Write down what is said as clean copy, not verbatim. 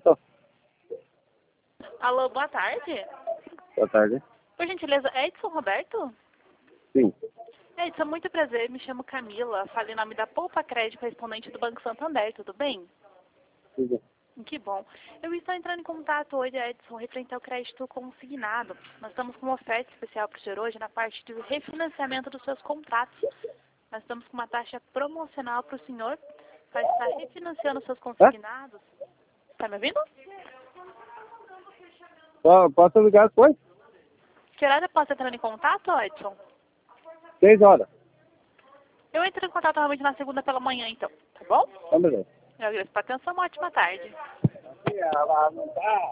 Tô. Alô, boa tarde. Boa tarde. Por gentileza, Edson Roberto? Sim. Edson, muito prazer, me chamo Camila, falo em nome da Poupa Crédito, correspondente do Banco Santander, tudo bem? Tudo. Que bom. Eu estou entrando em contato hoje, Edson, referente ao crédito consignado. Nós estamos com uma oferta especial para o senhor hoje na parte do refinanciamento dos seus contratos. Nós estamos com uma taxa promocional para o senhor para estar refinanciando os seus consignados. Está me ouvindo? Posso ligar depois? Que horário eu posso entrar em contato, Edson? 6 horas. Eu entro em contato realmente na segunda pela manhã, então, tá bom? Tá beleza. Eu agradeço pela atenção, uma ótima tarde.